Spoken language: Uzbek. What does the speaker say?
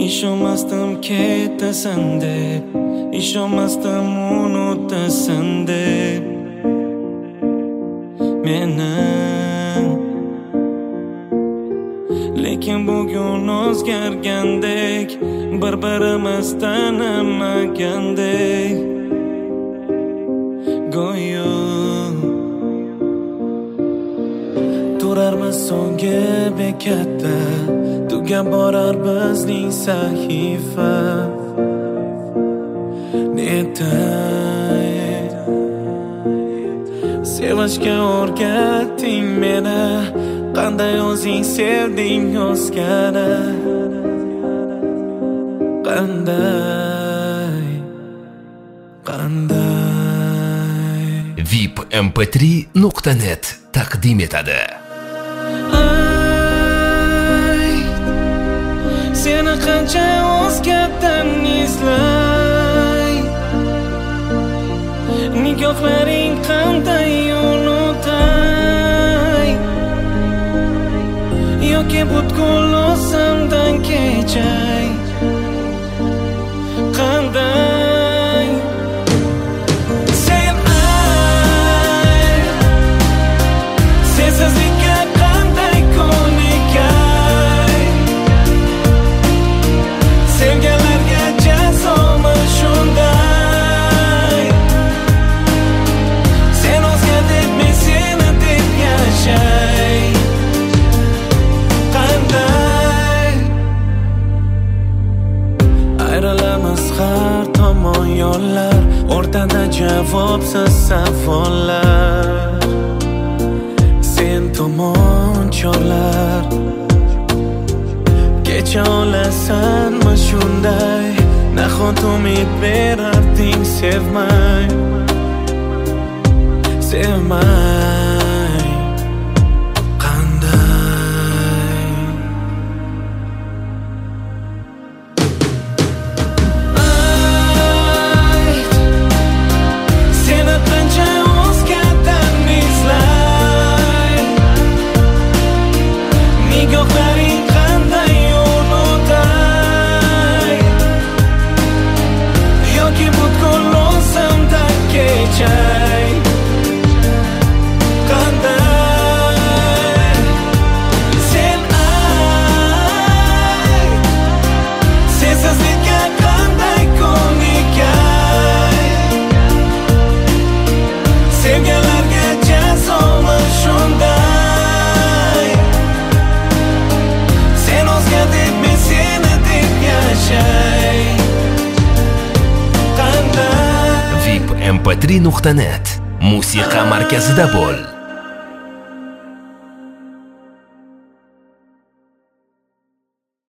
ishonmasdim ketasan deb, ishonmasdim unutasan deb meni. Lekin bugun o'zgargandek, bir-birimiz tanimagandek go'yo turarmiz so'nggi bekatda, tugab borar bizning sahifa. Netay sevishga o'rgatding meni, qanday o'zing sevding o'zgani, qanday vipmp3.net taqdim etadi. Seni qancha o'zgardan izlay, nigohlaring qanday unutay, yoki butkul o'zimdan kechay, qanday sen sensizlikka qanday ko'nikay, sevganlarga jazomi shunday, sen o'zga deb men seni deb yashay, qanday ayrilamiz har tomon yo'llar, o'rtada javobsiz savollar, sen tomon chorlar. Kecha olasanmi shunday, nahot umid berarding sevmay, sevmay, qanday seni qancha o'zgardan izlay, nigohlaring qanday unutay, yoki butkul o'zimdan kechay, qanday sen sensizlikka qanday ko'nikay, sevganlarga jazomi shunday, sen o'zga deb men seni deb yashay, qanday vipmp3.net musiqa markazida bo'l.